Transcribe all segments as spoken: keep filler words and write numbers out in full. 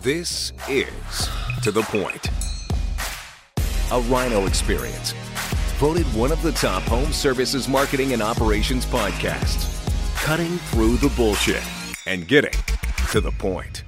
This is To The Point, a Rhino experience. Voted one of the top home services marketing and operations podcasts. Cutting through the bullshit and getting to the point.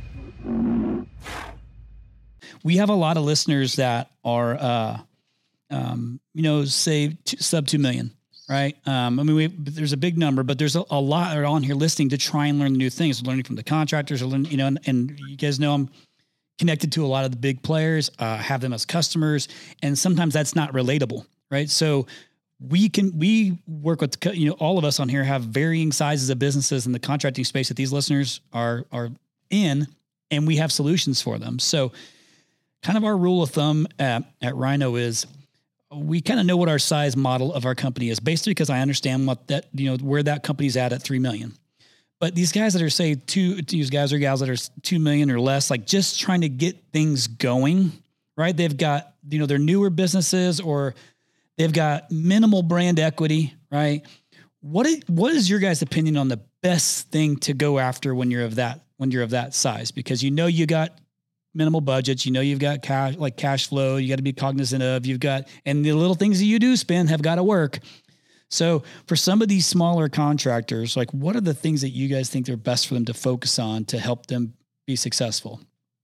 We have a lot of listeners that are, uh, um, you know, say two, sub two million, right? Um, I mean, we, there's a big number, but there's a, a lot that are on here listening to try and learn new things, learning from the contractors, or learn, you know, and, and you guys know I'm connected to a lot of the big players, uh, have them as customers, and sometimes that's not relatable, right? So we can, we work with, you know, all of us on here have varying sizes of businesses in the contracting space that these listeners are, are in, and we have solutions for them. So kind of our rule of thumb at, at Rhino is we kind of know what our size model of our company is, basically because I understand what that, you know, where that company's at at three million. But these guys that are say two, these guys or gals that are two million or less, like just trying to get things going, right? They've got, you know, they're newer businesses or they've got minimal brand equity, right? What is, what is your guys' opinion on the best thing to go after when you're of that, when you're of that size? Because you know, you got minimal budgets, you know, you've got cash, like cash flow, you got to be cognizant of, you've got, and the little things that you do spend have got to work. So for some of these smaller contractors, like what are the things that you guys think are best for them to focus on to help them be successful?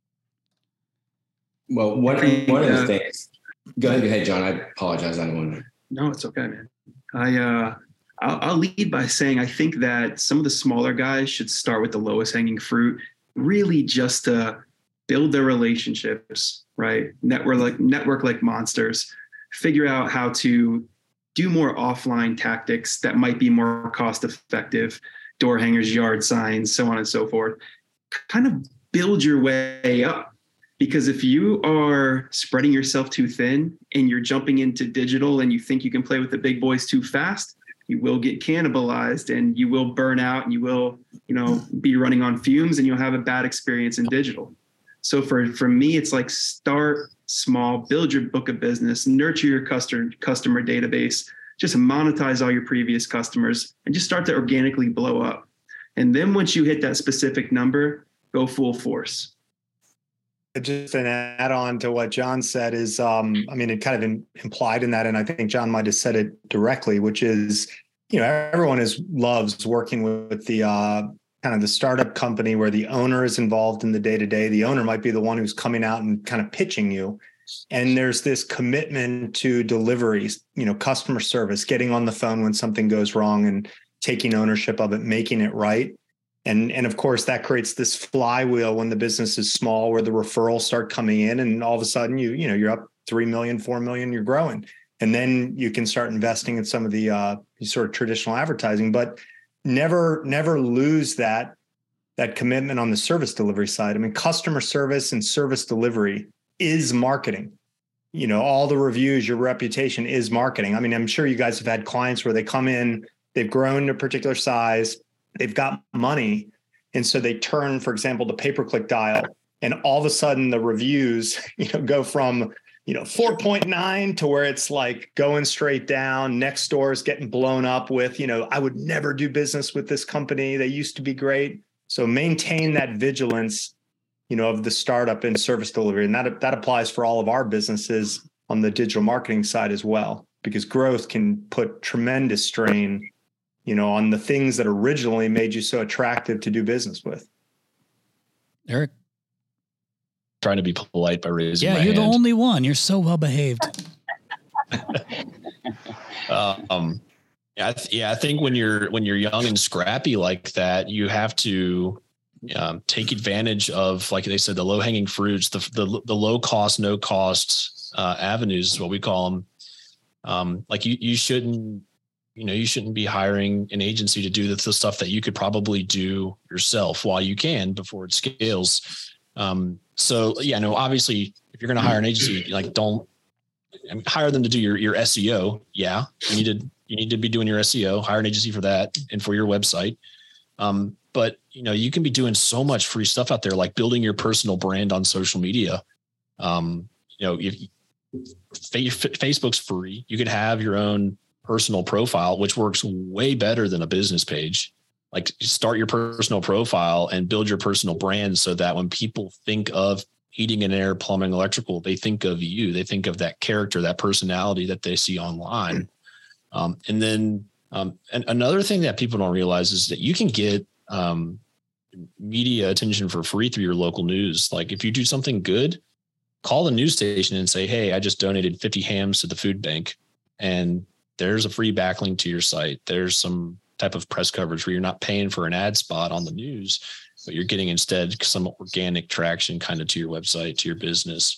Well, one, one of the things, go ahead, go ahead, John. I apologize. I don't want to. No, it's okay, man. I, uh, I'll, I'll lead by saying, I think that some of the smaller guys should start with the lowest hanging fruit, really just to build their relationships, right? Network like network like monsters, figure out how to do more offline tactics that might be more cost effective, door hangers, yard signs, so on and so forth. Kind of build your way up, because if you are spreading yourself too thin and you're jumping into digital and you think you can play with the big boys too fast, you will get cannibalized and you will burn out and you will, you know, be running on fumes and you'll have a bad experience in digital. So for, for me, it's like start small, build your book of business, nurture your customer customer database, just monetize all your previous customers and just start to organically blow up. And then once you hit that specific number, go full force. Just an add on to what John said is, um, I mean, it kind of in, implied in that, and I think John might have said it directly, which is, you know, everyone is loves working with, with the uh, kind of the startup company where the owner is involved in the day-to-day. The owner might be the one who's coming out and kind of pitching you. And there's this commitment to deliveries, you know, customer service, getting on the phone when something goes wrong and taking ownership of it, making it right. And, and of course, that creates this flywheel when the business is small where the referrals start coming in and all of a sudden you, you know, you're up three million, four million, you're growing. And then you can start investing in some of the uh, sort of traditional advertising. But Never, never lose that, that commitment on the service delivery side. I mean, customer service and service delivery is marketing. You know, all the reviews, your reputation is marketing. I mean, I'm sure you guys have had clients where they come in, they've grown to a particular size, they've got money. And so they turn, for example, the pay-per-click dial, and all of a sudden the reviews, you know, go from, you know, four point nine to where it's like going straight down. Next door is getting blown up with, you know, I would never do business with this company. They used to be great. So maintain that vigilance, you know, of the startup and service delivery. And that, that applies for all of our businesses on the digital marketing side as well, because growth can put tremendous strain, you know, on the things that originally made you so attractive to do business with. Eric. Trying to be polite by raising yeah, my you're hand. The only one. You're so well behaved. uh, um, yeah, I th- yeah. I think when you're when you're young and scrappy like that, you have to um, take advantage of, like they said, the low hanging fruits, the the the low cost, no cost uh, avenues is what we call them. Um, like you you shouldn't you know you shouldn't be hiring an agency to do the, the stuff that you could probably do yourself while you can before it scales. Um, so yeah, no, obviously if you're going to hire an agency, like don't I mean, hire them to do your, your S E O. Yeah. You need to, you need to be doing your S E O, hire an agency for that and for your website. Um, but you know, you can be doing so much free stuff out there, like building your personal brand on social media. Um, you know, if Facebook's free, you could have your own personal profile, which works way better than a business page. like start your personal profile and build your personal brand so that when people think of heating and air, plumbing, electrical, they think of you. They think of that character, that personality that they see online. Um, and then um, and another thing that people don't realize is that you can get um, media attention for free through your local news. Like if you do something good, call the news station and say, hey, I just donated fifty hams to the food bank. And there's a free backlink to your site. There's some type of press coverage where you're not paying for an ad spot on the news, but you're getting instead some organic traction kind of to your website, to your business.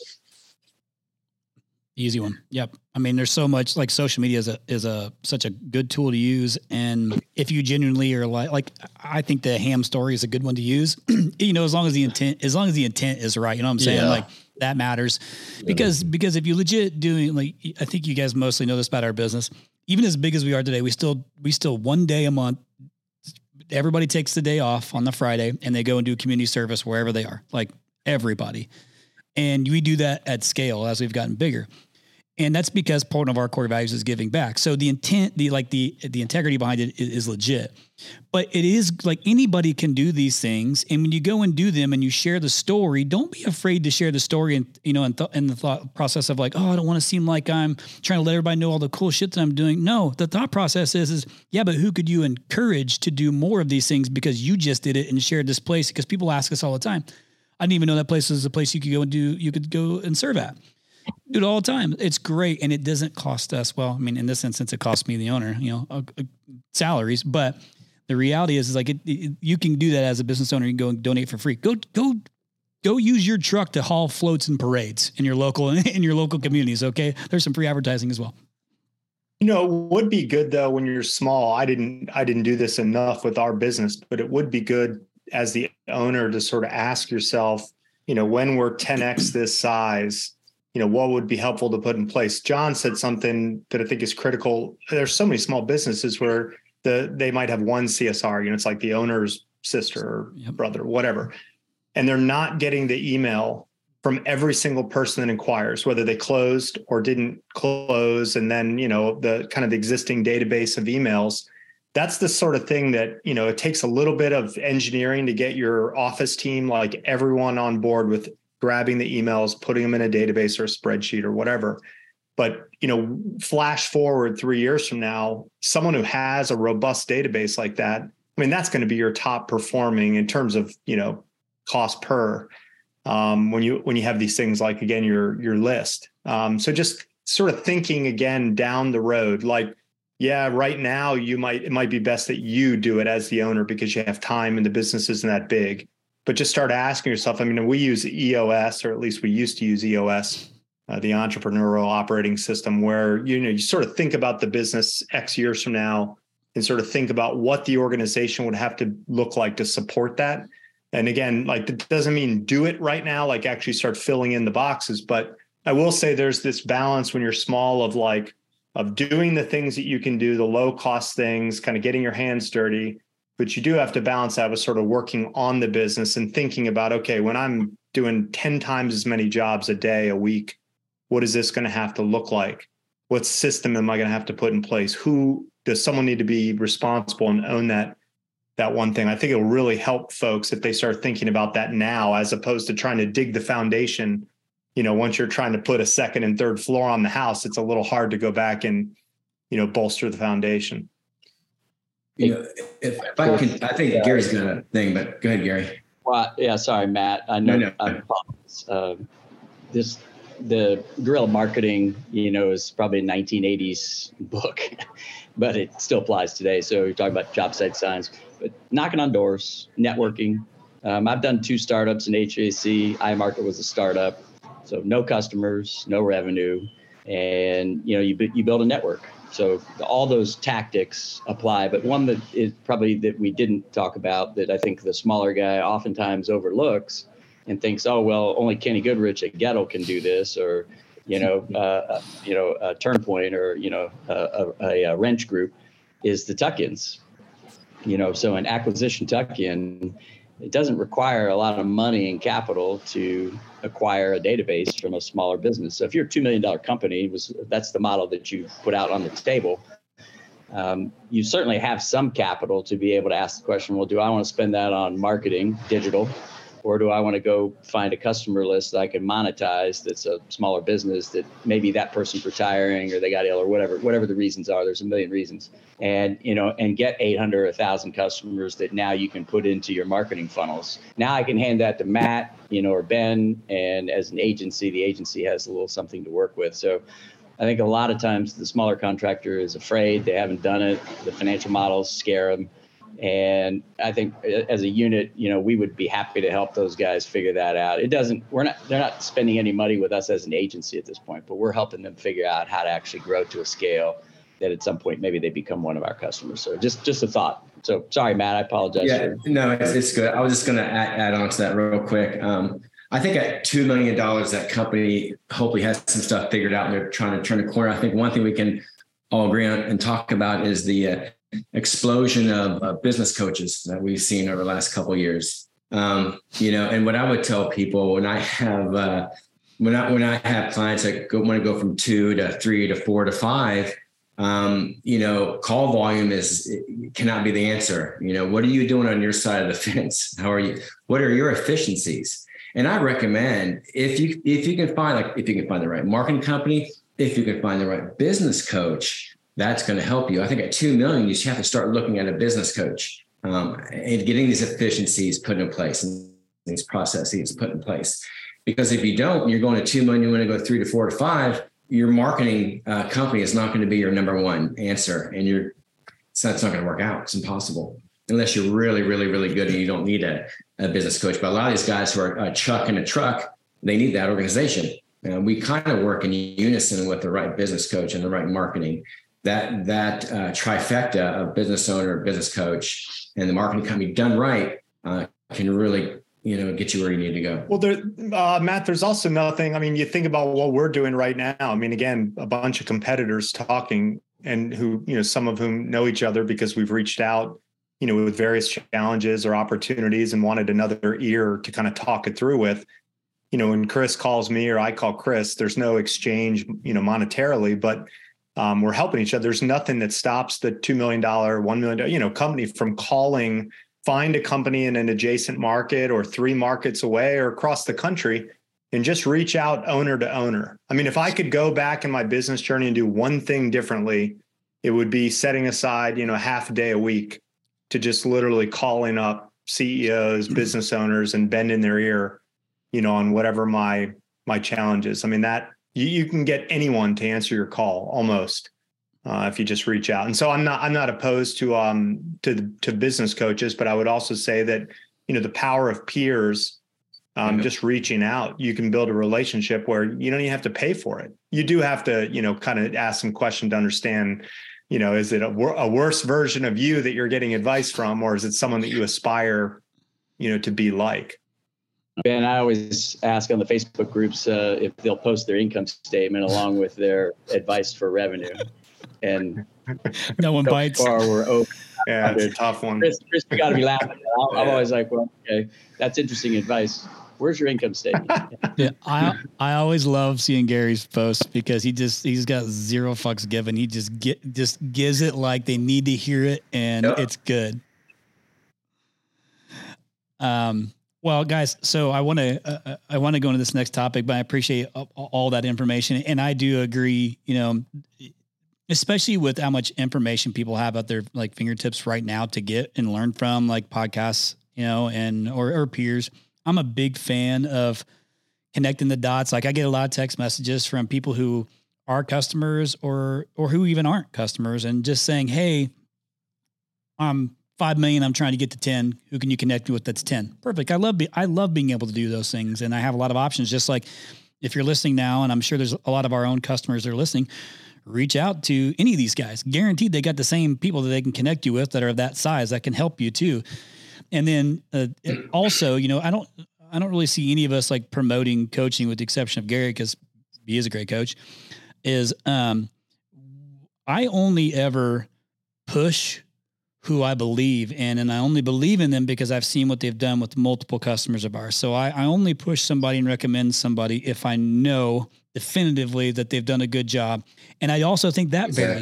Easy one. Yep. I mean, there's so much, like social media is a, is a, such a good tool to use. And if you genuinely are like, like, I think the ham story is a good one to use, you know, as long as the intent, as long as the intent is right, you know what I'm saying? Yeah. Like that matters because, because if you legit doing, like, I think you guys mostly know this about our business, even as big as we are today, we still, we still one day a month, everybody takes the day off on the Friday and they go and do community service wherever they are, like everybody. And we do that at scale as we've gotten bigger. And that's because part of our core values is giving back. So the intent, the, like the, the integrity behind it is, is legit, but it is like anybody can do these things. And when you go and do them and you share the story, don't be afraid to share the story and, you know, in, th- in the thought process of like, oh, I don't want to seem like I'm trying to let everybody know all the cool shit that I'm doing. No, the thought process is, is yeah, but who could you encourage to do more of these things because you just did it and shared this place? Because people ask us all the time. I didn't even know that place was a place you could go and do, you could go and serve at. Do it all the time. It's great. And it doesn't cost us. Well, I mean, in this instance, it costs me, the owner, you know, uh, uh, salaries, but the reality is, is like, it, it, you can do that as a business owner. You can go and donate for free. Go, go, go use your truck to haul floats and parades in your local, in your local communities. Okay. There's some free advertising as well. You know, it would be good though, when you're small. I didn't, I didn't do this enough with our business, but it would be good as the owner to sort of ask yourself, you know, when we're ten X this size, you know, what would be helpful to put in place? John said something that I think is critical. There's so many small businesses where the they might have one C S R, you know, it's like the owner's sister or yep. brother, whatever. And they're not getting the email from every single person that inquires, whether they closed or didn't close. And then, you know, the kind of existing database of emails. That's the sort of thing that, you know, it takes a little bit of engineering to get your office team, like everyone on board with grabbing the emails, putting them in a database or a spreadsheet or whatever. But, you know, flash forward three years from now, someone who has a robust database like that, I mean, that's going to be your top performing in terms of, you know, cost per, um, when you, when you have these things like, again, your, your list. Um, so just sort of thinking again, down the road, like, yeah, right now you might, it might be best that you do it as the owner because you have time and the business isn't that big. But just start asking yourself, I mean, we use E O S, or at least we used to use E O S, uh, the entrepreneurial operating system, where, you know, you sort of think about the business X years from now and sort of think about what the organization would have to look like to support that. And again, like, that doesn't mean do it right now, like actually start filling in the boxes. But I will say there's this balance when you're small of like, of doing the things that you can do, the low cost things, kind of getting your hands dirty. But you do have to balance that with sort of working on the business and thinking about, okay, when I'm doing ten times as many jobs a day, a week, what is this going to have to look like? What system am I going to have to put in place? Who does someone need to be responsible and own that, that one thing? I think it'll really help folks if they start thinking about that now, as opposed to trying to dig the foundation. You know, once you're trying to put a second and third floor on the house, it's a little hard to go back and, you know, bolster the foundation. You know, if, if I can, I think yeah. Gary's got a thing, but go ahead, Gary. Well, yeah, sorry, Matt. I know no, no, no. Uh, this, the guerrilla marketing, you know, is probably a nineteen eighties book, but it still applies today. So you're talking about job site signs, but knocking on doors, networking. Um, I've done two startups in H V A C. iMarket was a startup. So no customers, no revenue, and, you know, you, you build a network. So all those tactics apply, but one that is probably that we didn't talk about that I think the smaller guy oftentimes overlooks and thinks, oh, well, only Kenny Goodrich at Gettle can do this, or, you know, uh, you know, a Turnpoint, or, you know, a, a, a wrench group, is the tuck-ins. You know, so an acquisition tuck-in, it doesn't require a lot of money and capital to acquire a database from a smaller business. So if you're a two million dollars company, was that's the model that you put out on the table. um, you certainly have some capital to be able to ask the question, well, do I want to spend that on marketing, digital, or do I want to go find a customer list that I can monetize that's a smaller business that maybe that person's retiring or they got ill or whatever, whatever the reasons are. There's a million reasons. And, you know, and get eight hundred or one thousand customers that now you can put into your marketing funnels. Now I can hand that to Matt, you know, or Ben. And as an agency, the agency has a little something to work with. So I think a lot of times the smaller contractor is afraid, they haven't done it. The financial models scare them. And I think as a unit, you know, we would be happy to help those guys figure that out. It doesn't, we're not, they're not spending any money with us as an agency at this point, but we're helping them figure out how to actually grow to a scale that at some point, maybe they become one of our customers. So just, just a thought. So sorry, Matt, I apologize. Yeah, for- no, it's, it's good. I was just going to add, add on to that real quick. Um, I think at two million dollars, that company hopefully has some stuff figured out and they're trying to turn a corner. I think one thing we can all agree on and talk about is the uh, explosion of uh, business coaches that we've seen over the last couple of years. Um, you know, and what I would tell people when I have, uh, when I, when I have clients that go, want to go from two to three to four to five, um, you know, call volume is, cannot be the answer. You know, what are you doing on your side of the fence? How are you, what are your efficiencies? And I recommend if you, if you can find, like, if you can find the right marketing company, if you can find the right business coach, that's going to help you. I think at two million, you have to start looking at a business coach um, and getting these efficiencies put in place and these processes put in place. Because if you don't, you're going to two million, you want to go three to four to five, your marketing uh, company is not going to be your number one answer. And you're, so that's not going to work out. It's impossible unless you're really, really, really good and you don't need a, a business coach. But a lot of these guys who are a chuck in a truck, they need that organization. And we kind of work in unison with the right business coach and the right marketing. That that uh, trifecta of business owner, business coach, and the marketing company done right uh, can really, you know, get you where you need to go. Well, there, uh, Matt, there's also nothing. I mean, you think about what we're doing right now. I mean, again, a bunch of competitors talking, and who, you know, some of whom know each other because we've reached out, you know, with various challenges or opportunities and wanted another ear to kind of talk it through with. You know, when Chris calls me or I call Chris, there's no exchange, you know, monetarily, but Um, we're helping each other. There's nothing that stops the two million dollars, one million dollars, you know, company from calling, find a company in an adjacent market or three markets away or across the country and just reach out owner to owner. I mean, if I could go back in my business journey and do one thing differently, it would be setting aside, you know, half a day a week to just literally calling up C E Os, business owners and bending their ear, you know, on whatever my, my challenge is. I mean, that, You, you can get anyone to answer your call almost uh, if you just reach out. And so I'm not I'm not opposed to um to to business coaches, but I would also say that, you know, the power of peers, um, yeah. just reaching out, you can build a relationship where you don't even have to pay for it. You do have to, you know, kind of ask some questions to understand, you know, is it a, a worse version of you that you're getting advice from, or is it someone that you aspire, you know, to be like? Ben, I always ask on the Facebook groups uh, if they'll post their income statement along with their advice for revenue. And no one so bites. Far we're over. Yeah, it's a tough one. Chris, Chris we got to be laughing. I'm, I'm always like, well, okay, that's interesting advice. Where's your income statement? Yeah, I I always love seeing Gary's posts because he just he's got zero fucks given. He just get just gives it like they need to hear it, and yeah. It's good. Um. Well, guys, so I want to uh, I want to go into this next topic, but I appreciate all that information, and I do agree. You know, especially with how much information people have at their like fingertips right now to get and learn from, like podcasts, you know, and or, or peers. I'm a big fan of connecting the dots. Like I get a lot of text messages from people who are customers or or who even aren't customers, and just saying, "Hey, I'm five million. I'm trying to get to ten. Who can you connect me with? That's ten. Perfect. I love, be, I love being able to do those things. And I have a lot of options, just like if you're listening now, and I'm sure there's a lot of our own customers that are listening, reach out to any of these guys. Guaranteed they got the same people that they can connect you with that are of that size that can help you too. And then uh, also, you know, I don't, I don't really see any of us like promoting coaching with the exception of Gary, because he is a great coach, is um, I only ever push who I believe in, and I only believe in them because I've seen what they've done with multiple customers of ours. So I, I only push somebody and recommend somebody if I know definitively that they've done a good job. And I also think that exactly. varies.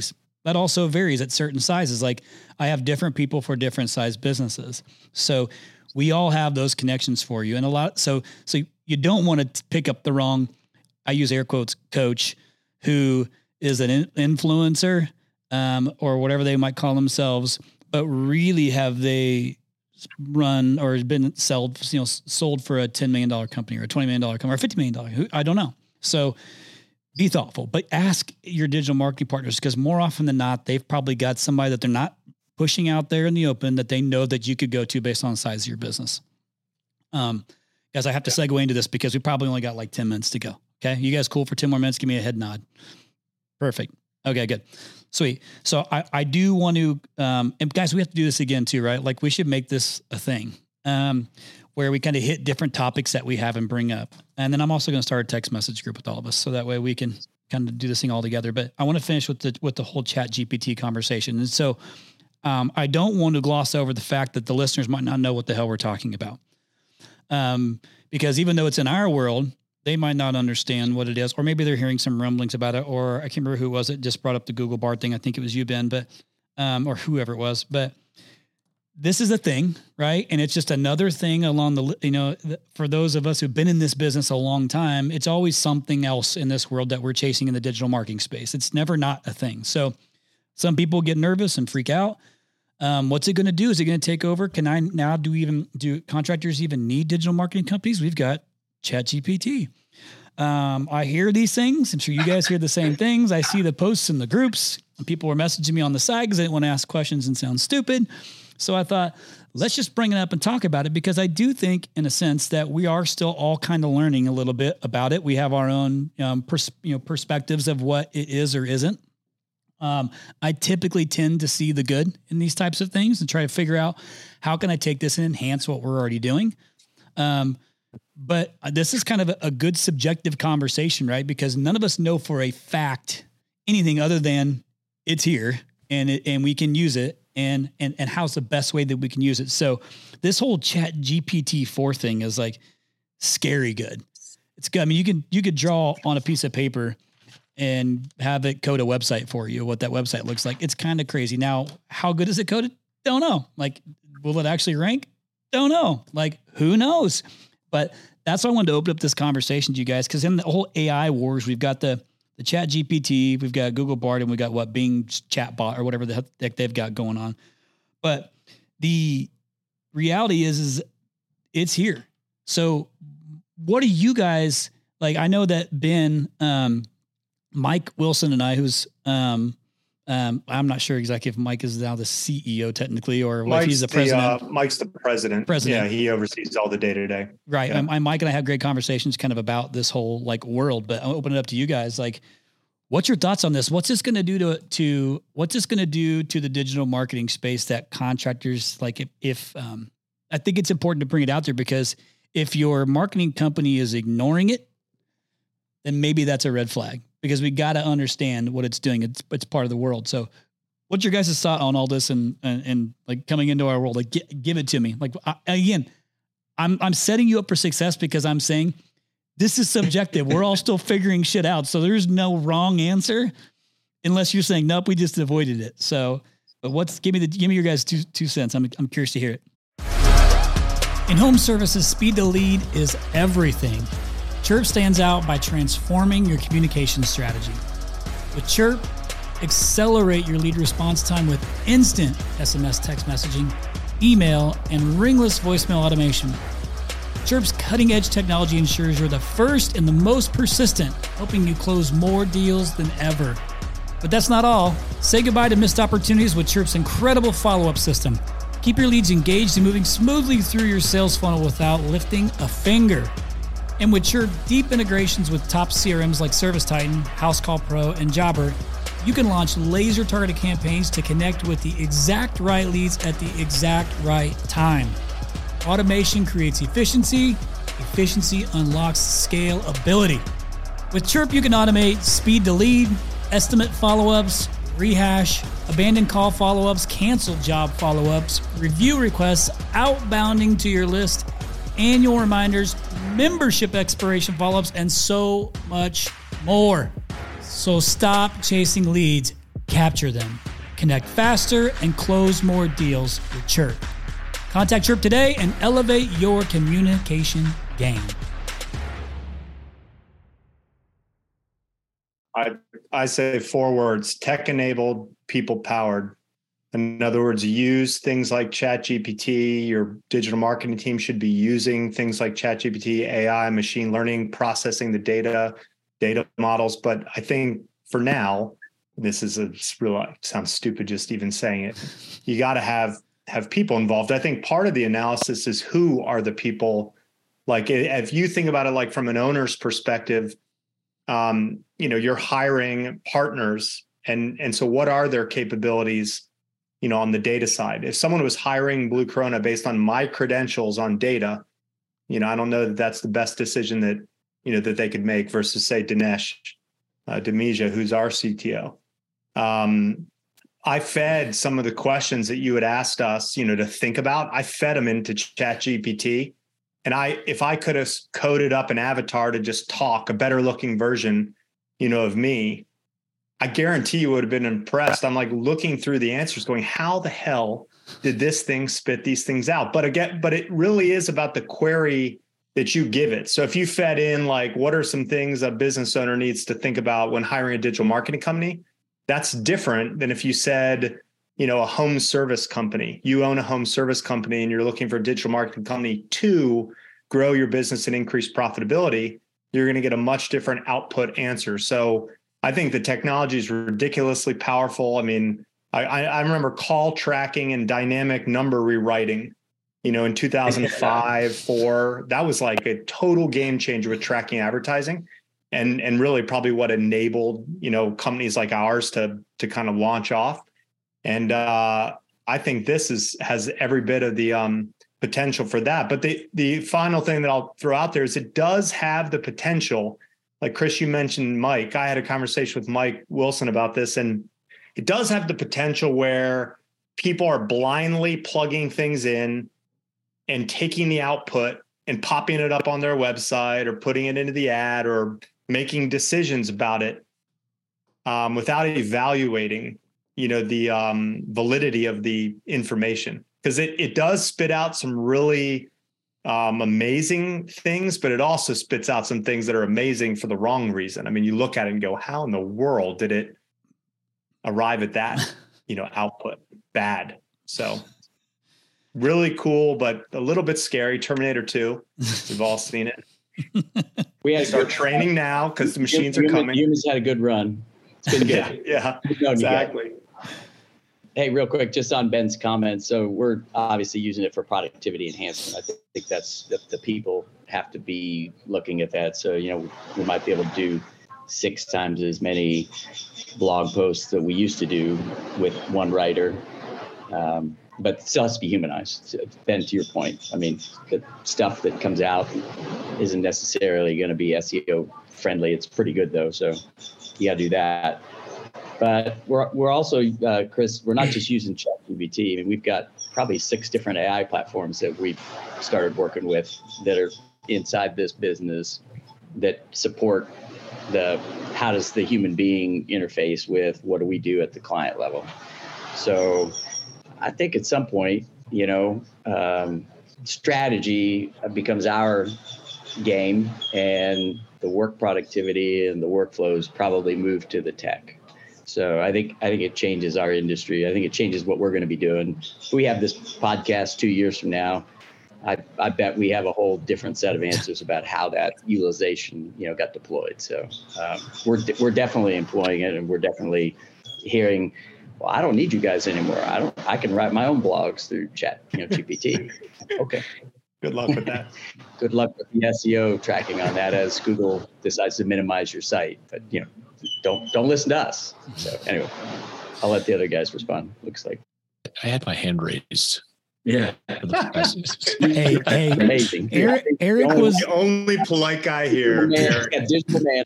that also varies at certain sizes. Like I have different people for different size businesses. So we all have those connections for you. And a lot, so, so you don't want to pick up the wrong, I use air quotes, coach who is an in- influencer, um, or whatever they might call themselves, but really have they run or been sold, you know, sold for a ten million dollars company or a twenty million dollars company or fifty million dollars. I don't know. So be thoughtful, but ask your digital marketing partners, because more often than not, they've probably got somebody that they're not pushing out there in the open that they know that you could go to based on the size of your business. Um, guys, I have to segue into this because we probably only got like ten minutes to go. Okay. You guys cool for ten more minutes? Give me a head nod. Perfect. Okay, good. Sweet. So I, I do want to, um, and guys, we have to do this again too, right? Like we should make this a thing, um, where we kind of hit different topics that we have and bring up. And then I'm also going to start a text message group with all of us. So that way we can kind of do this thing all together. But I want to finish with the, with the whole Chat G P T conversation. And so, um, I don't want to gloss over the fact that the listeners might not know what the hell we're talking about. Um, because even though it's in our world, they might not understand what it is, or maybe they're hearing some rumblings about it, or I can't remember who was it just brought up the Google Bard thing. I think it was you, Ben, but, um, or whoever it was, but this is a thing, right? And it's just another thing along the, you know, for those of us who've been in this business a long time, it's always something else in this world that we're chasing in the digital marketing space. It's never not a thing. So some people get nervous and freak out. Um, what's it going to do? Is it going to take over? Can I now do even, do contractors even need digital marketing companies? We've got Chat G P T. Um, I hear these things. I'm sure you guys hear the same things. I see the posts in the groups, and people were messaging me on the side because they didn't want to ask questions and sound stupid. So I thought, let's just bring it up and talk about it, because I do think in a sense that we are still all kind of learning a little bit about it. We have our own, um, pers- you know, perspectives of what it is or isn't. Um, I typically tend to see the good in these types of things and try to figure out how can I take this and enhance what we're already doing. Um, But this is kind of a, a good subjective conversation, right? Because none of us know for a fact anything other than it's here and it, and we can use it, and, and, and how's the best way that we can use it. So this whole Chat G P T four thing is like scary good. It's good. I mean, you can, you could draw on a piece of paper and have it code a website for you, what that website looks like. It's kind of crazy. Now, how good is it coded? Don't know. Like, will it actually rank? Don't know. Like, who knows? But that's why I wanted to open up this conversation to you guys, because in the whole A I wars, we've got the the Chat G P T, we've got Google Bard, and we've got what Bing chatbot or whatever the heck they've got going on. But the reality is, is it's here. So what are you guys like? I know that Ben, um, Mike Wilson, and I, who's um, Um, I'm not sure exactly if Mike is now the C E O technically, or if he's the president. The, uh, Mike's the president. President. Yeah, he oversees all the day to day. Right. Yeah. And, and Mike and I have great conversations kind of about this whole like world, but I'll open it up to you guys. Like, what's your thoughts on this? What's this going to do to, to, what's this going to do to the digital marketing space that contractors, like if, if um, I think it's important to bring it out there, because if your marketing company is ignoring it, then maybe that's a red flag, because we got to understand what it's doing. It's it's part of the world. So what's your guys' thought on all this and, and, and like coming into our world? Like, get, give it to me. Like, I, again, I'm, I'm setting you up for success, because I'm saying this is subjective. We're all still figuring shit out. So there's no wrong answer unless you're saying, nope, we just avoided it. So, but what's, give me the, give me your guys' two, two cents. I'm, I'm curious to hear it. In home services, speed to lead is everything. Chirp stands out by transforming your communication strategy. With Chirp, accelerate your lead response time with instant S M S text messaging, email, and ringless voicemail automation. Chirp's cutting-edge technology ensures you're the first and the most persistent, helping you close more deals than ever. But that's not all. Say goodbye to missed opportunities with Chirp's incredible follow-up system. Keep your leads engaged and moving smoothly through your sales funnel without lifting a finger. And with Chirp deep integrations with top C R Ms like ServiceTitan, HouseCall Pro, and Jobber, you can launch laser-targeted campaigns to connect with the exact right leads at the exact right time. Automation creates efficiency. Efficiency unlocks scalability. With Chirp, you can automate speed to lead, estimate follow-ups, rehash, abandoned call follow-ups, canceled job follow-ups, review requests, outbounding to your list, annual reminders, membership expiration follow-ups, and so much more. So stop chasing leads. capture them, connect faster, and close more deals with Chirp. Contact Chirp today and elevate your communication game. I I say four words: tech-enabled, people-powered. In other words, use things like ChatGPT. Your digital marketing team should be using things like ChatGPT, A I, machine learning, processing the data, data models. But I think for now, this is a real, sounds stupid just even saying it. You got to have have people involved. I think part of the analysis is who are the people. Like if you think about it, like from an owner's perspective, um, you know, you're hiring partners, and and so what are their capabilities? You know, on the data side, if someone was hiring Blue Corona based on my credentials on data, you know, I don't know that that's the best decision that, you know, that they could make versus say Dinesh uh, Damija, who's our C T O. Um, I fed some of the questions that you had asked us, you know, to think about. I fed them into ChatGPT, and I, if I could have coded up an avatar to just talk, a better looking version, you know, of me, I guarantee you would have been impressed. I'm like looking through the answers going, how the hell did this thing spit these things out? But again, but it really is about the query that you give it. So if you fed in like, what are some things a business owner needs to think about when hiring a digital marketing company? That's different than if you said, you know, a home service company, you own a home service company and you're looking for a digital marketing company to grow your business and increase profitability. You're going to get a much different output answer. So I think the technology is ridiculously powerful. I mean, I, I remember call tracking and dynamic number rewriting, you know, in two thousand five, four, that was like a total game changer with tracking advertising, and, and really probably what enabled, you know, companies like ours to, to kind of launch off. And uh, I think this is, has every bit of the um, potential for that. But the, the final thing that I'll throw out there is it does have the potential. Like Chris, you mentioned Mike. I had a conversation with Mike Wilson about this, and it does have the potential where people are blindly plugging things in and taking the output and popping it up on their website or putting it into the ad or making decisions about it um, without evaluating, you know, the um, validity of the information. Because it it does spit out some really Um, amazing things, but it also spits out some things that are amazing for the wrong reason. I mean, you look at it and go, how in the world did it arrive at that, you know, output? Bad. So really cool, but a little bit scary. Terminator two, we've all seen it. We had to start training now because the machines are coming. Humans had a good run. It's been good. yeah, yeah exactly. Hey, real quick, just on Ben's comments. So we're obviously using it for productivity enhancement. I think that's the, the people have to be looking at that. So, you know, we might be able to do six times as many blog posts that we used to do with one writer. Um, but it still has to be humanized. So, Ben, to your point, I mean, the stuff that comes out isn't necessarily going to be S E O friendly. It's pretty good though. So you got to do that. But we're we're also, uh, Chris, we're not just using ChatGPT. I mean, we've got probably six different A I platforms that we've started working with that are inside this business that support the how does the human being interface with what do we do at the client level. So I think at some point, you know, um, strategy becomes our game, and the work productivity and the workflows probably move to the tech. So I think I think it changes our industry. I think it changes what we're going to be doing. If we have this podcast two years from now, I, I bet we have a whole different set of answers about how that utilization, you know, got deployed. So um, we're we're definitely employing it, and we're definitely hearing, well, I don't need you guys anymore. I don't. I can write my own blogs through Chat, you know, G P T. Okay. Good luck with that. Good luck with the S E O tracking on that as Google decides to minimize your site. But you know. Don't don't listen to us. So anyway, I'll let the other guys respond. Looks like I had my hand raised. Yeah. hey, hey, amazing. Eric, Eric the was the only polite guy here. Man, digital man.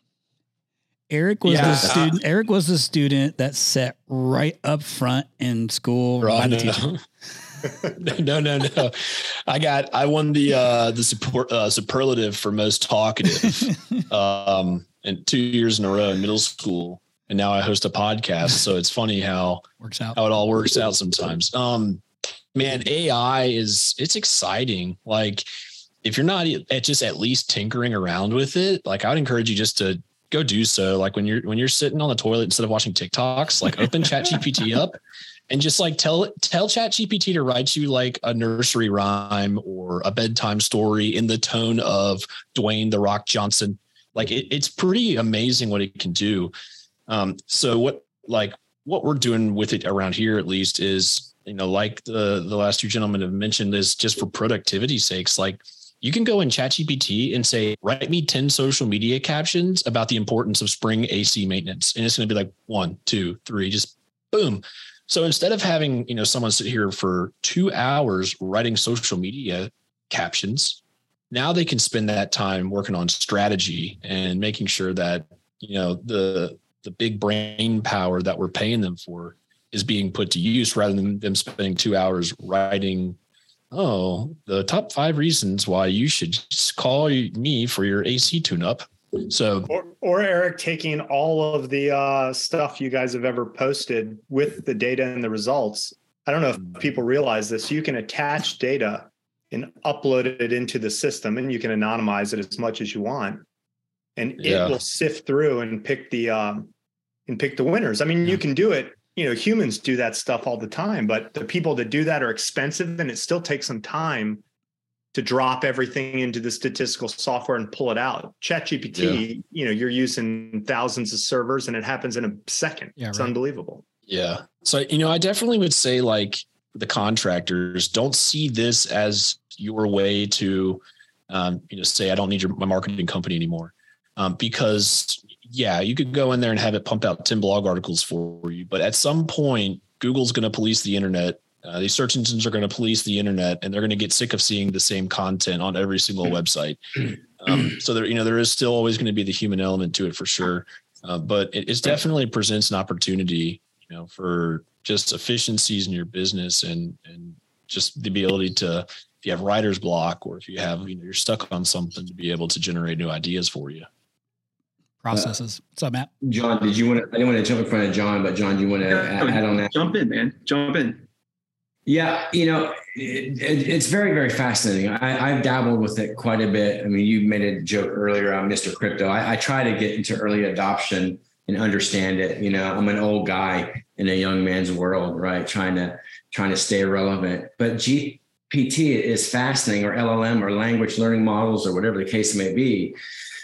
Eric was Yeah. the student. Eric was the student that sat right up front in school. Right, by the no, teacher. no, no, no. I got. I won the uh, the support, uh, superlative for most talkative, um, and two years in a row in middle school. and now I host a podcast. So it's funny how works out, how it all works out sometimes. Um, man, A I is, it's exciting. Like if you're not at just at least tinkering around with it, like I would encourage you just to go do so. Like when you're, when you're sitting on the toilet, instead of watching TikToks, like open ChatGPT up and just like tell, tell ChatGPT to write you like a nursery rhyme or a bedtime story in the tone of Dwayne "The Rock" Johnson. Like it, it's pretty amazing what it can do. Um, so what, like what we're doing with it around here, at least, is, you know, like the, the last two gentlemen have mentioned, is just for productivity sakes. Like you can go in ChatGPT and say, write me ten social media captions about the importance of spring A C maintenance. And it's going to be like one, two, three, just boom. So instead of having, you know, someone sit here for two hours writing social media captions, now they can spend that time working on strategy and making sure that, you know, the, the big brain power that we're paying them for is being put to use, rather than them spending two hours writing, oh, the top five reasons why you should just call me for your A C tune-up. So, or, or Eric taking all of the uh, stuff you guys have ever posted with the data and the results. I don't know if people realize this. You can attach data and upload it into the system, and you can anonymize it as much as you want, and it yeah. will sift through and pick the um, and pick the winners. I mean, yeah. you can do it. You know, humans do that stuff all the time, but the people that do that are expensive, and it still takes some time to drop everything into the statistical software and pull it out. ChatGPT, yeah. you know, you're using thousands of servers and it happens in a second. Yeah, it's right. unbelievable. Yeah. So, you know, I definitely would say, like, the contractors, don't see this as your way to, um, you know, say, I don't need your, my marketing company anymore. Um, because yeah, you could go in there and have it pump out ten blog articles for you, but at some point, Google's going to police the internet. Uh, these search engines are going to police the internet, and they're going to get sick of seeing the same content on every single website. Um, so there, you know, there is still always going to be the human element to it for sure. Uh, but it it's definitely presents an opportunity, you know, for just efficiencies in your business, and, and just the ability to, if you have writer's block, or if you have, you know, you're stuck on something, to be able to generate new ideas for you. Processes. What's up, Matt? John, did you want to, I didn't want to jump in front of John, but John, do you want to yeah, add, add on that? Jump in, man. Jump in. Yeah. You know, it, it, it's very, very fascinating. I, I've dabbled with it quite a bit. I mean, you made a joke earlier on Mister Crypto. I, I try to get into early adoption and understand it. You know, I'm an old guy in a young man's world, right? Trying to, trying to stay relevant, but G P T is fascinating, or L L M, or language learning models, or whatever the case may be.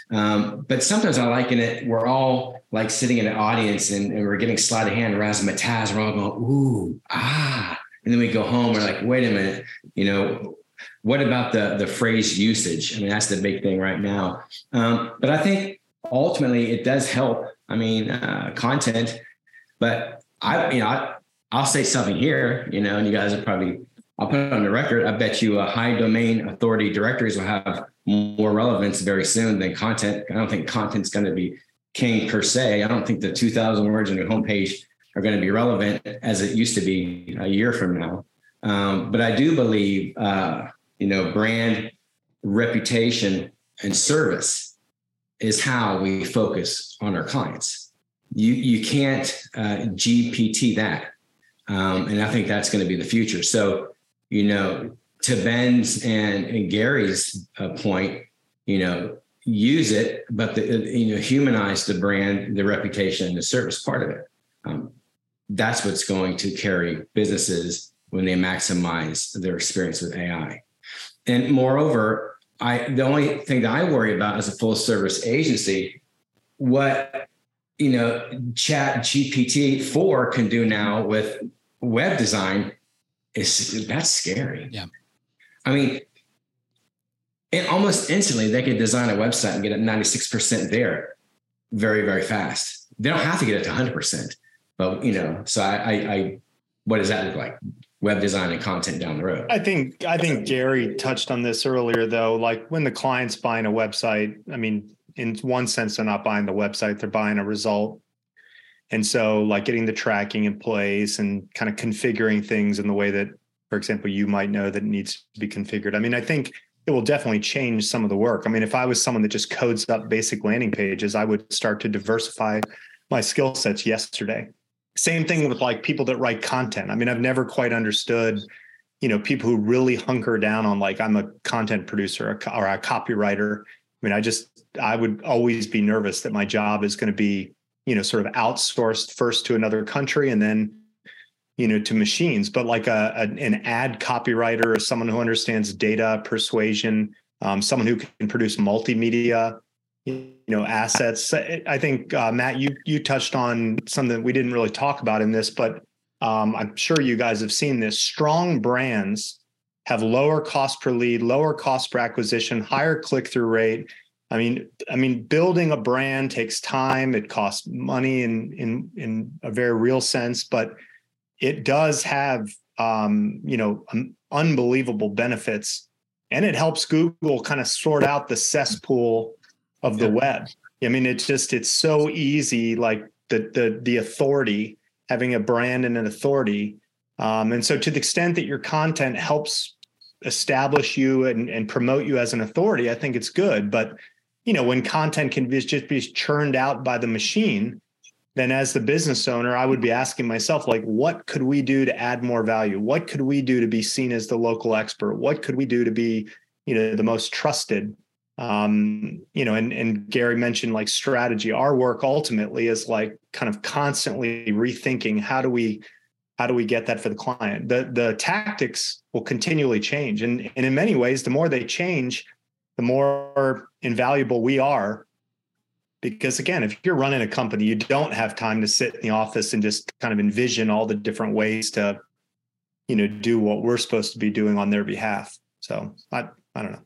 Um, but sometimes I liken it, we're all like sitting in an audience, and, and we're getting sleight of hand, razzmatazz. We're all going, ooh, ah. And then we go home, we're like, wait a minute, you know, what about the, the phrase usage? I mean, that's the big thing right now. Um, but I think ultimately it does help. I mean, uh, content, but I, you know, I, I'll say something here, you know, and you guys are probably, I'll put it on the record. I bet you a high domain authority directories will have more relevance very soon than content. I don't think content's going to be king per se. I don't think the two thousand words on your homepage are going to be relevant as it used to be a year from now. Um, but I do believe, uh, you know, brand, reputation, and service is how we focus on our clients. You you can't uh, G P T that. Um, and I think that's going to be the future. So, you know, to Ben's and, and Gary's uh, point, you know, use it, but the, you know, humanize the brand, the reputation, and the service part of it. Um, that's what's going to carry businesses when they maximize their experience with A I. And moreover, I the only thing that I worry about as a full service agency, what, you know, Chat G P T four can do now with web design is that's scary. Yeah. I mean, and almost instantly they could design a website and get it ninety-six percent there very, very fast. They don't have to get it to one hundred percent. But, you know, so I, I, I, what does that look like? Web design and content down the road. I think, I think Gary touched on this earlier, though. Like when the client's buying a website, I mean, in one sense, they're not buying the website, they're buying a result. And so like getting the tracking in place and kind of configuring things in the way that, for example, you might know that it needs to be configured. I mean, I think it will definitely change some of the work. I mean, if I was someone that just codes up basic landing pages, I would start to diversify my skill sets yesterday. Same thing with like people that write content. I mean, I've never quite understood, you know, people who really hunker down on like, I'm a content producer or a copywriter. I mean, I just, I would always be nervous that my job is going to be, you know, sort of outsourced first to another country and then, you know, to machines. But like a, a an ad copywriter or someone who understands data, persuasion, um, someone who can produce multimedia, you know, assets. I think, uh, Matt, you you touched on something that we didn't really talk about in this, but um, I'm sure you guys have seen this. Strong brands have lower cost per lead, lower cost per acquisition, higher click-through rate. I mean, I mean, building a brand takes time. It costs money in in in a very real sense, but it does have um, you know, um, unbelievable benefits, and it helps Google kind of sort out the cesspool of the web. I mean, it's just, it's so easy, like the, the, the authority, having a brand and an authority. Um, and so to the extent that your content helps establish you and, and promote you as an authority, I think it's good. But, you know, when content can be, just be churned out by the machine, then as the business owner, I would be asking myself, like, what could we do to add more value? What could we do to be seen as the local expert? What could we do to be, you know, the most trusted? Um, you know, and, and Gary mentioned like strategy. Our work ultimately is like kind of constantly rethinking how do we, how do we get that for the client? The the tactics will continually change. And, and in many ways, the more they change, the more invaluable we are. Because again, if you're running a company, you don't have time to sit in the office and just kind of envision all the different ways to, you know, do what we're supposed to be doing on their behalf. So I, I don't know.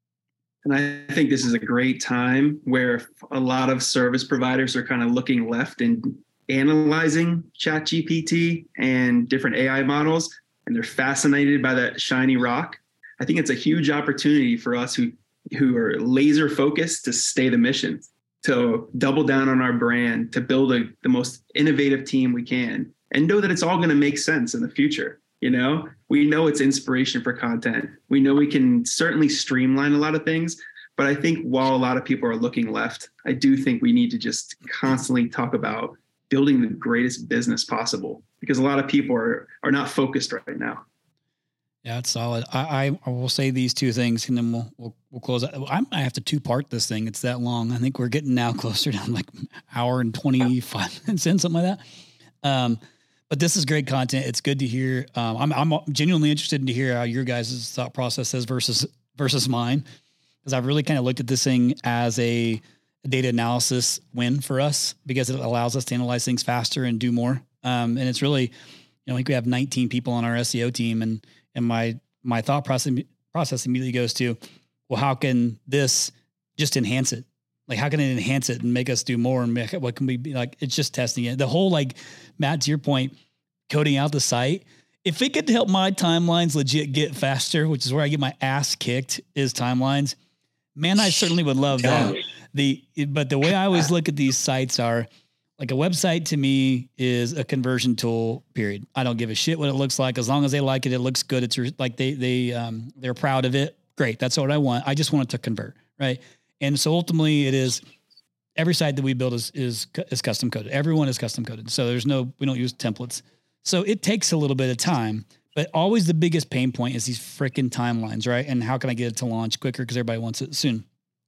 And I think this is a great time where a lot of service providers are kind of looking left and analyzing ChatGPT and different A I models, and they're fascinated by that shiny rock. I think it's a huge opportunity for us who, who are laser focused to stay the mission, to double down on our brand, to build a, the most innovative team we can, and know that it's all going to make sense in the future. You know, we know it's inspiration for content. We know we can certainly streamline a lot of things, but I think while a lot of people are looking left, I do think we need to just constantly talk about building the greatest business possible, because a lot of people are, are not focused right now. Yeah, it's solid. I, I, I will say these two things and then we'll, we'll, we'll close out. I might have to two part this thing. It's that long. I think we're getting now closer to like hour and twenty-five minutes in, something like that. Um, But this is great content. It's good to hear. Um, I'm I'm genuinely interested in to hear how your guys' thought process is versus versus mine, because I've really kind of looked at this thing as a, a data analysis win for us, because it allows us to analyze things faster and do more. Um, and it's really, you know, like we have nineteen people on our S E O team, and and my my thought process process immediately goes to, well, how can this just enhance it? Like, how can it enhance it and make us do more? And make it, what can we be like? It's just testing it. The whole, like, Matt, to your point, coding out the site. If it could help my timelines legit get faster, which is where I get my ass kicked, is timelines, man, I certainly would love that. The, but the way I always look at these sites are like, a website to me is a conversion tool, period. I don't give a shit what it looks like. As long as they like it, it looks good. It's re- like they, they, um, they're proud of it. Great. That's what I want. I just want it to convert. Right. And so ultimately it is, every site that we build is, is, is custom coded. Everyone is custom coded. So there's no, we don't use templates. So it takes a little bit of time, but always the biggest pain point is these freaking timelines, right? And how can I get it to launch quicker? Because everybody wants it soon.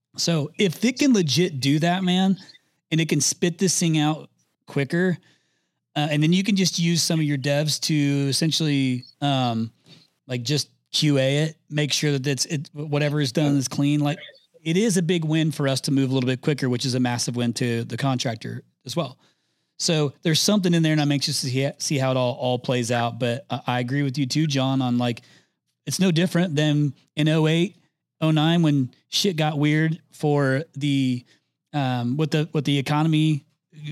So if it can legit do that, man, and it can spit this thing out quicker, uh, and then you can just use some of your devs to essentially um, like just Q A it, make sure that it's it, whatever is done is clean. Like, it is a big win for us to move a little bit quicker, which is a massive win to the contractor as well. So there's something in there, and I'm anxious to see, see how it all, all plays out. But I, I agree with you too, John, on like, it's no different than in oh eight, oh nine, when shit got weird for the, um, with the, with the economy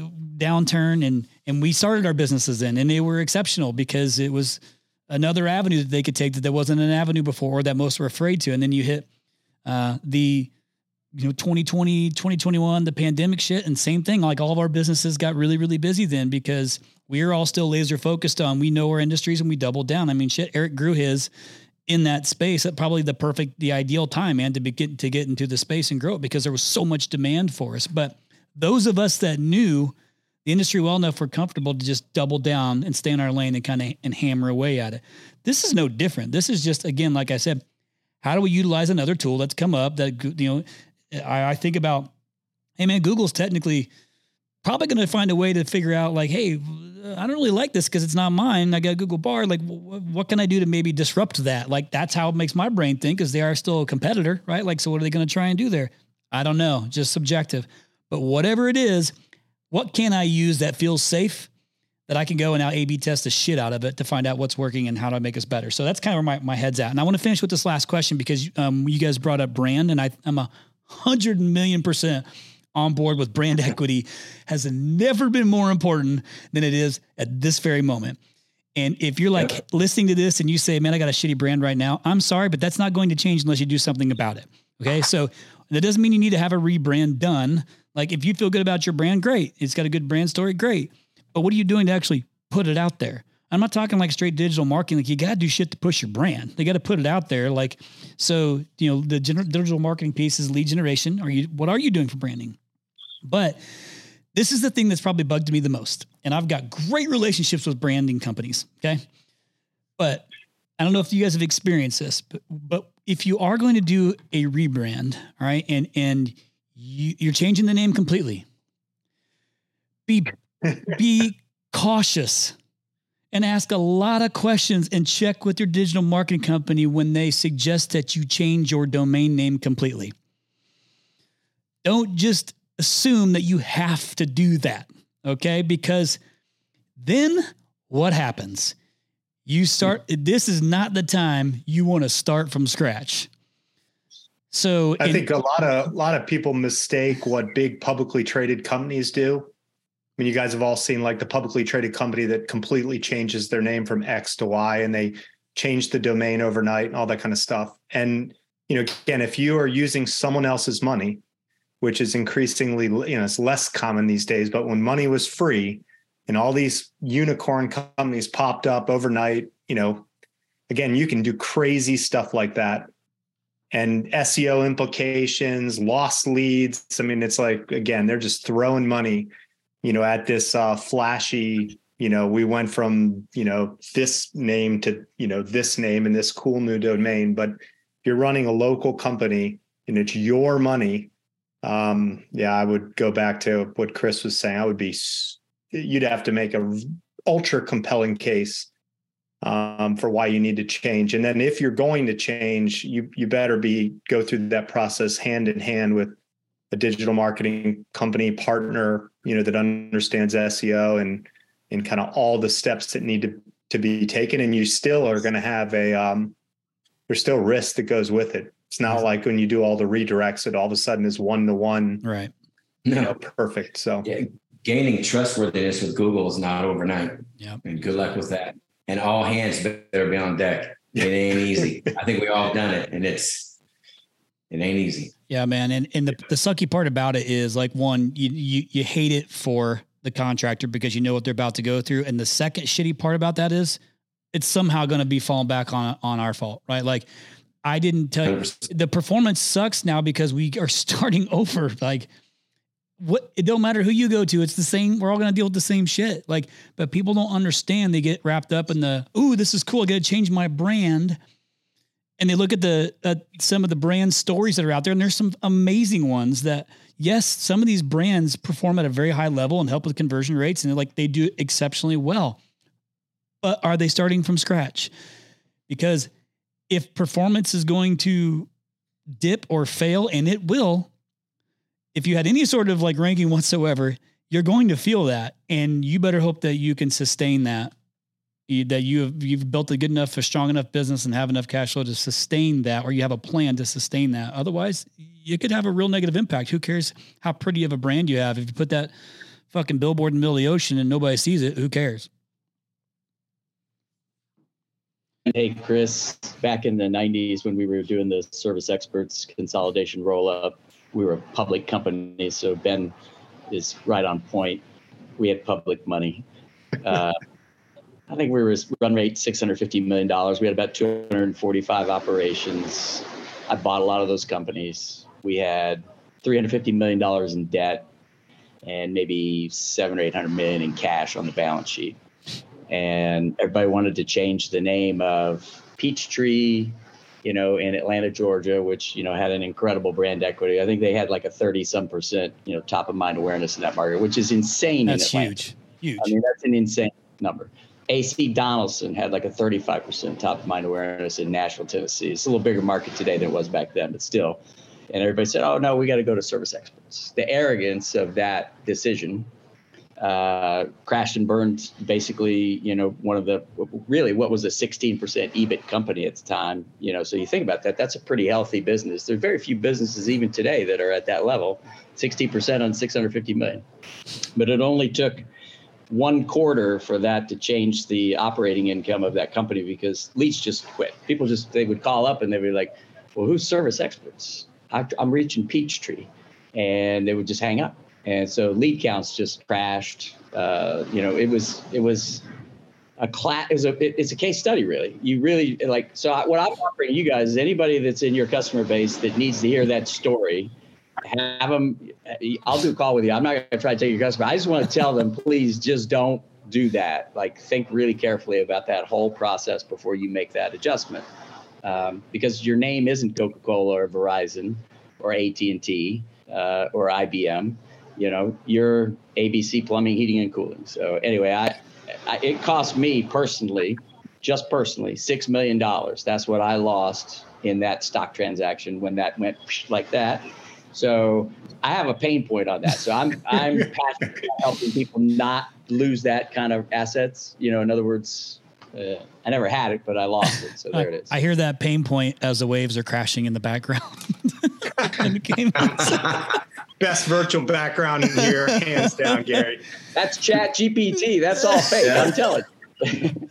downturn, and, and we started our businesses then, and they were exceptional because it was another avenue that they could take that there wasn't an avenue before, or that most were afraid to. And then you hit, uh, the, you know, twenty twenty, twenty twenty-one, the pandemic shit, and same thing. Like, all of our businesses got really, really busy then, because we are all still laser focused on, we know our industries, and we doubled down. I mean, shit, Eric grew his in that space at probably the perfect, the ideal time, man, to be get, to get into the space and grow it, because there was so much demand for us. But those of us that knew the industry well enough we're comfortable to just double down and stay in our lane and kind of and hammer away at it. This is no different. This is just, again, like I said, how do we utilize another tool that's come up that, you know, I, I think about, hey man, Google's technically probably going to find a way to figure out like, hey, I don't really like this because it's not mine. I got a Google Bard. Like, w- what can I do to maybe disrupt that? Like, that's how it makes my brain think, because they are still a competitor, right? Like, so what are they going to try and do there? I don't know, just subjective. But whatever it is, what can I use that feels safe, that I can go and now A B test the shit out of it to find out what's working and how to make us better? So that's kind of where my, my head's at. And I want to finish with this last question, because um, you guys brought up brand, and I, I'm a hundred million percent on board with brand equity. Has never been more important than it is at this very moment. And if you're like yep. listening to this and you say, man, I got a shitty brand right now, I'm sorry, but that's not going to change unless you do something about it. Okay. So that doesn't mean you need to have a rebrand done. Like, if you feel good about your brand, great. It's got a good brand story, great. But what are you doing to actually put it out there? I'm not talking like straight digital marketing. Like, you got to do shit to push your brand. They got to put it out there. Like, so, you know, the gener- digital marketing piece is lead generation. Are you, what are you doing for branding? But this is the thing that's probably bugged me the most. And I've got great relationships with branding companies. Okay. But I don't know if you guys have experienced this, but, but if you are going to do a rebrand, all right, and, and you, you're changing the name completely, be, be cautious and ask a lot of questions and check with your digital marketing company when they suggest that you change your domain name completely. Don't just assume that you have to do that, okay? Because then what happens? You start, this is not the time you want to start from scratch. So I in, think a lot of, a lot of people mistake what big publicly traded companies do. I mean, you guys have all seen like the publicly traded company that completely changes their name from X to Y, and they change the domain overnight and all that kind of stuff. And, you know, again, if you are using someone else's money, which is increasingly, you know, it's less common these days, but when money was free and all these unicorn companies popped up overnight, you know, again, you can do crazy stuff like that. And S E O implications, lost leads. I mean, it's like, again, they're just throwing money, you know, at this uh, flashy, you know, we went from, you know, this name to, you know, this name and this cool new domain. But if you're running a local company and it's your money, um, yeah, I would go back to what Chris was saying. I would be, you'd have to make a ultra compelling case um, for why you need to change. And then if you're going to change, you, you better be, go through that process hand in hand with a digital marketing company partner, you know, that understands S E O and, and kind of all the steps that need to, to be taken. And you still are going to have a, um, there's still risk that goes with it. It's not like when you do all the redirects, it all of a sudden is one-to-one, right? You know, perfect. So yeah, gaining trustworthiness with Google is not overnight. Yeah. And good luck with that. And all hands better be on deck. It ain't easy. I think we all done it, and it's, it ain't easy. Yeah, man. And and the, the sucky part about it is, like, one, you, you, you hate it for the contractor because you know what they're about to go through. And the second shitty part about that is it's somehow going to be falling back on, on our fault, right? Like, I didn't tell you, the performance sucks now because we are starting over. Like, what, it don't matter who you go to. It's the same. We're all going to deal with the same shit. Like, but people don't understand. They get wrapped up in the, ooh, this is cool. I got to change my brand. And they look at the, uh, some of the brand stories that are out there, and there's some amazing ones that, yes, some of these brands perform at a very high level and help with conversion rates. And they're like, they do exceptionally well, but are they starting from scratch? Because if performance is going to dip or fail, and it will, if you had any sort of like ranking whatsoever, you're going to feel that, and you better hope that you can sustain that, you, that you have, you've built a good enough, a strong enough business and have enough cash flow to sustain that, or you have a plan to sustain that. Otherwise, you could have a real negative impact. Who cares how pretty of a brand you have? If you put that fucking billboard in the middle of the ocean and nobody sees it, who cares? Hey, Chris, back in the nineties when we were doing the Service Experts consolidation roll-up, we were a public company, so Ben is right on point. We had public money. Uh, I think we were run rate six hundred fifty million dollars. We had about two hundred forty-five operations. I bought a lot of those companies. We had three hundred fifty million dollars in debt. and maybe seven or eight hundred million in cash on the balance sheet. And everybody wanted to change the name of Peachtree, you know, in Atlanta, Georgia, which, you know, had an incredible brand equity. I think they had like a thirty some percent, you know, top of mind awareness in that market, which is insane. That's in Atlanta. huge. Huge. I mean, that's an insane number. A C Donaldson had like a thirty-five percent top of mind awareness in Nashville, Tennessee. It's a little bigger market today than it was back then, but still. And everybody said, oh, no, we got to go to service experts. The arrogance of that decision uh, crashed and burned basically, you know, one of the really what was a sixteen percent E B I T company at the time. You know, so you think about that, that's a pretty healthy business. There are very few businesses even today that are at that level, sixty percent on six hundred fifty million. But it only took one quarter for that to change the operating income of that company because Leach just quit. People just, they would call up and they'd be like, well, who's Service Experts? I'm reaching Peachtree, and they would just hang up. And so lead counts just crashed. Uh, you know, it was, it was a class, it was a, it, it's a case study, really. You really like, so I, what I'm offering you guys is anybody that's in your customer base that needs to hear that story, have them, I'll do a call with you. I'm not going to try to take your customer. I just want to tell them, please just don't do that. Like, think really carefully about that whole process before you make that adjustment. Um, because your name isn't Coca-Cola or Verizon or A T and T uh, or I B M. You know, you're A B C Plumbing, Heating, and Cooling. So anyway, I, I it cost me personally, just personally, six million dollars. That's what I lost in that stock transaction when that went like that. So I have a pain point on that. So I'm I'm passionate about helping people not lose that kind of assets. You know, in other words, uh, I never had it, but I lost it. So there I, it is. I hear that pain point as the waves are crashing in the background. in the game. Best virtual background in here, hands down, Gary. That's Chat G P T. That's all fake. Yeah. I'm telling you.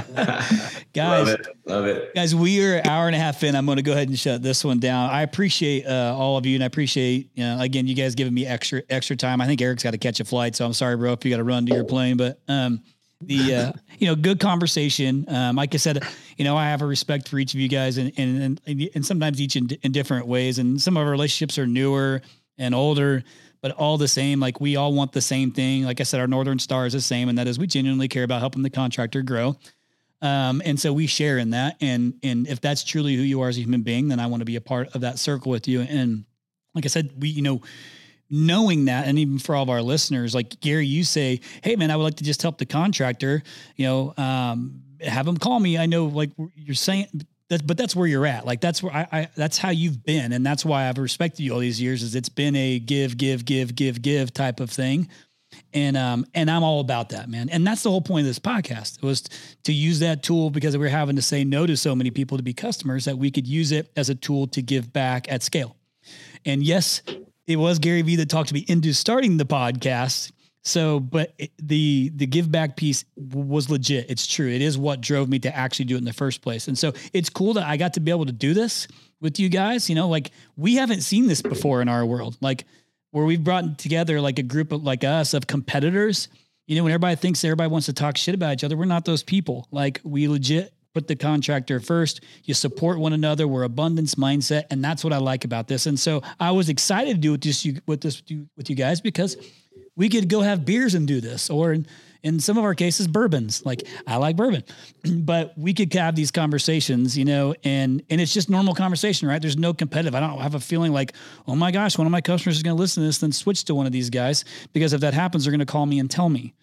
Guys, love it. Love it. Guys, we are an hour and a half in. I'm going to go ahead and shut this one down. I appreciate uh, all of you, and I appreciate, you know, again, you guys giving me extra extra time. I think Eric's got to catch a flight, so I'm sorry, bro, if you got to run to your plane. But um, the uh, you know, good conversation. Um, like I said, you know, I have a respect for each of you guys, and and and, and sometimes each in, in different ways. And some of our relationships are newer and older, but all the same. Like, we all want the same thing. Like I said, our Northern Star is the same, and that is we genuinely care about helping the contractor grow. Um, and so we share in that. And, and if that's truly who you are as a human being, then I want to be a part of that circle with you. And like I said, we, you know, knowing that, and even for all of our listeners, like Gary, you say, hey man, I would like to just help the contractor, you know, um, have them call me. I know, like you're saying that, but that's where you're at. Like, that's where I, I, that's how you've been. And that's why I've respected you all these years, is it's been a give, give, give, give, give type of thing. And, um, and I'm all about that, man. And that's the whole point of this podcast. It was to use that tool because we're having to say no to so many people to be customers, that we could use it as a tool to give back at scale. And yes, it was Gary Vee that talked to me into starting the podcast. So, but it, the, the give back piece was legit. It's true. It is what drove me to actually do it in the first place. And so it's cool that I got to be able to do this with you guys. You know, like, we haven't seen this before in our world, like where we've brought together like a group of like us of competitors. You know, when everybody thinks everybody wants to talk shit about each other, we're not those people. Like, we legit put the contractor first. You support one another. We're abundance mindset. And that's what I like about this. And so I was excited to do with this, with this, with you guys, because we could go have beers and do this, or in, in some of our cases, bourbons. Like, I like bourbon, but we could have these conversations, you know, and, and it's just normal conversation, right? There's no competitive. I don't have a feeling like, oh my gosh, one of my customers is going to listen to this, then switch to one of these guys, because if that happens, they're going to call me and tell me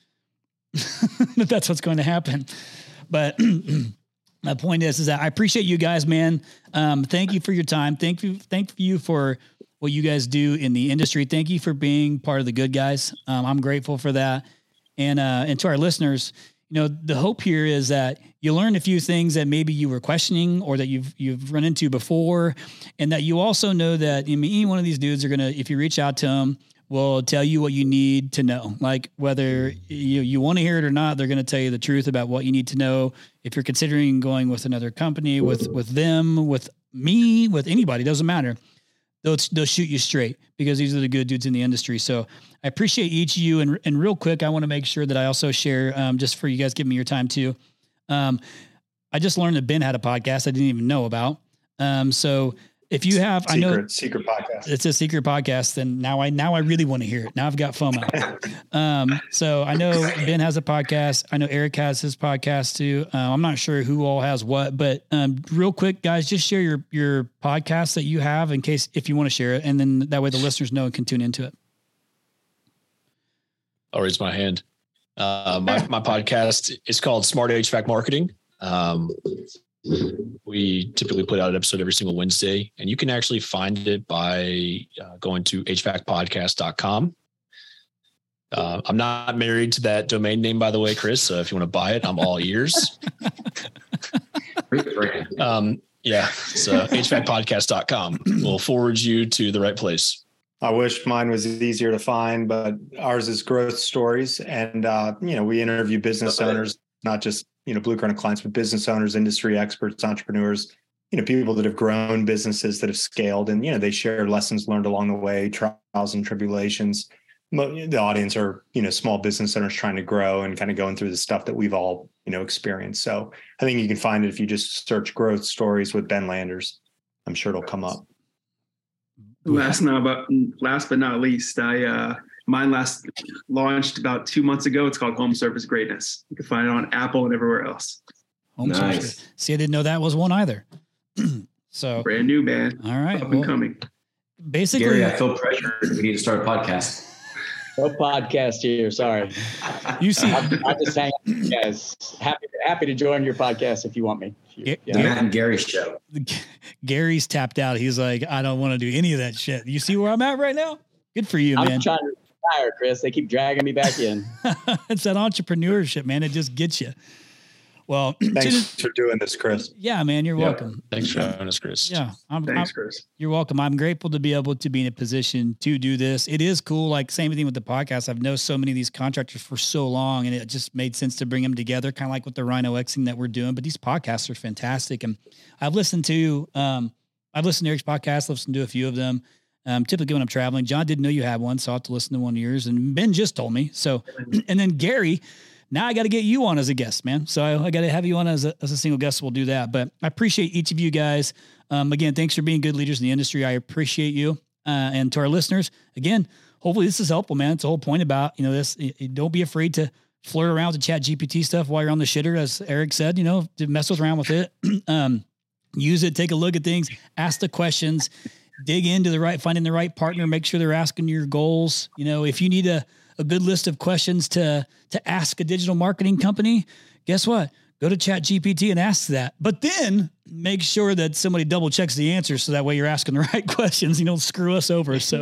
that that's what's going to happen. But my point is, is that I appreciate you guys, man. Um, thank you for your time. Thank you. Thank you for what you guys do in the industry. Thank you for being part of the good guys. Um, I'm grateful for that. And, uh, and to our listeners, you know, the hope here is that you learn a few things that maybe you were questioning or that you've, you've run into before. And that you also know that, I mean, any one of these dudes are going to, if you reach out to them, will tell you what you need to know. Like, whether you, you want to hear it or not, they're going to tell you the truth about what you need to know. If you're considering going with another company, with, with them, with me, with anybody, doesn't matter. They'll, they'll shoot you straight, because these are the good dudes in the industry. So I appreciate each of you. And, and real quick, I want to make sure that I also share, um, just for you guys giving me your time too. Um, I just learned that Ben had a podcast I didn't even know about. Um, so if you have, secret, I know secret podcast. It's a secret podcast. Then now I, now I really want to hear it. Now I've got FOMO. um, so I know Ben has a podcast. I know Eric has his podcast too. Uh, I'm not sure who all has what, but um, real quick, guys, just share your, your podcast that you have in case, if you want to share it. And then that way the listeners know and can tune into it. I'll raise my hand. Uh, my, my podcast is called Smart H V A C Marketing. Um, we typically put out an episode every single Wednesday, and you can actually find it by uh, going to h v a c podcast dot com. Uh, I'm not married to that domain name, by the way, Chris. So if you want to buy it, I'm all ears. um, yeah. So h v a c podcast dot com will forward you to the right place. I wish mine was easier to find, but ours is Growth Stories. And, uh, you know, we interview business owners, not just, you know, Blue Corner clients, but business owners, industry experts, entrepreneurs, you know, people that have grown businesses that have scaled, and, you know, they share lessons learned along the way, trials and tribulations. The audience are, you know, small business owners trying to grow and kind of going through the stuff that we've all, you know, experienced. So I think you can find it if you just search Growth Stories with Ben Landers. I'm sure it'll come up. Last not about last but not least, I uh mine last launched about two months ago. It's called Home Service Greatness. You can find it on Apple and everywhere else. Home Nice. Service. See, I didn't know that was one either. So Brand new, man. all right, Up well, and coming. basically, Gary, I feel pressure. We need to start a podcast. No podcast here. Sorry. you see, I'm, I'm just saying, guys, happy, happy to join your podcast if you want me. Yeah. The Matt and Gary show. Gary's tapped out. He's like, I don't want to do any of that shit. You see where I'm at right now? Good for you, I'm man. trying to retire, Chris. They keep dragging me back in. It's that entrepreneurship, man. It just gets you. Well, Thanks for doing this, Chris. yeah, man, you're Yeah. welcome. Thanks for having us, Chris. Yeah, I'm, Thanks, I'm- Chris. you're welcome. I'm grateful to be able to be in a position to do this. It is cool. Like same thing with the podcast. I've known so many of these contractors for so long, and it just made sense to bring them together, kind of like with the Rhino Xing that we're doing. But these podcasts are fantastic, and I've listened to um, I've listened to Eric's podcast. Listened to a few of them. Um, typically when I'm traveling, John didn't know you had one, so I have to listen to one of yours. And Ben just told me. So, and then Gary. Now I got to get you on as a guest, man. So I, I got to have you on as a, as a single guest. We'll do that. But I appreciate each of you guys. Um, again, thanks for being good leaders in the industry. I appreciate you. Uh, and to our listeners, again, hopefully this is helpful, man. It's the whole point about, you know, this. Don't be afraid to flirt around with the Chat G P T stuff while you're on the shitter, as Eric said, you know, to mess around with it. um, use it, take a look at things, ask the questions, dig into the right, finding the right partner, make sure they're asking your goals. You know, if you need a, a good list of questions to, to ask a digital marketing company, guess what? Go to Chat G P T and ask that, but then make sure that somebody double checks the answers. So that way you're asking the right questions. You don't screw us over. So,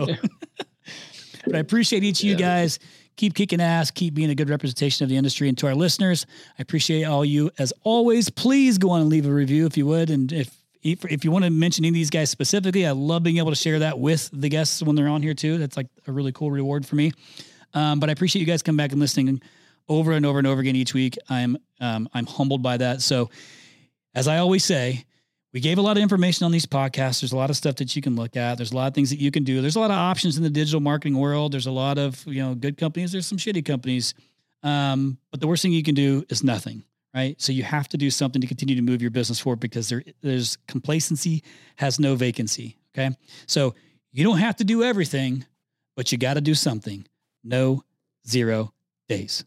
but I appreciate each of you guys. Keep kicking ass, keep being a good representation of the industry. And to our listeners, I appreciate all you as always. Please go on and leave a review if you would. And if, if, if you want to mention any of these guys specifically, I love being able to share that with the guests when they're on here too. That's like a really cool reward for me. Um, but I appreciate you guys coming back and listening over and over and over again each week. I'm um, I'm humbled by that. So as I always say, we gave a lot of information on these podcasts. There's a lot of stuff that you can look at. There's a lot of things that you can do. There's a lot of options in the digital marketing world. There's a lot of, you know, good companies. There's some shitty companies. Um, but the worst thing you can do is nothing, right? So you have to do something to continue to move your business forward, because there there's complacency has no vacancy. Okay. So you don't have to do everything, but you got to do something. No zero days.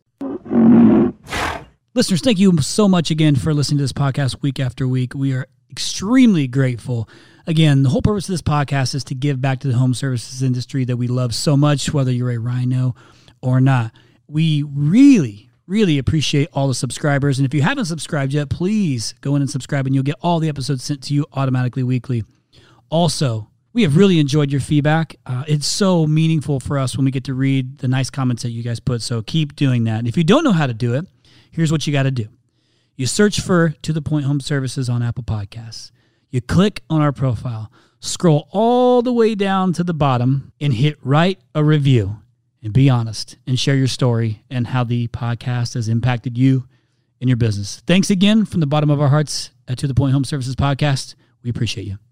Listeners, thank you so much again for listening to this podcast week after week. We are extremely grateful. Again, the whole purpose of this podcast is to give back to the home services industry that we love so much, whether you're a Rhino or not. We really, really appreciate all the subscribers. And if you haven't subscribed yet, please go in and subscribe, and you'll get all the episodes sent to you automatically weekly. Also, we have really enjoyed your feedback. Uh, it's so meaningful for us when we get to read the nice comments that you guys put. So keep doing that. And if you don't know how to do it, here's what you got to do. You search for To The Point Home Services on Apple Podcasts. You click on our profile, scroll all the way down to the bottom, and hit write a review. And be honest and share your story and how the podcast has impacted you and your business. Thanks again from the bottom of our hearts at To The Point Home Services Podcast. We appreciate you.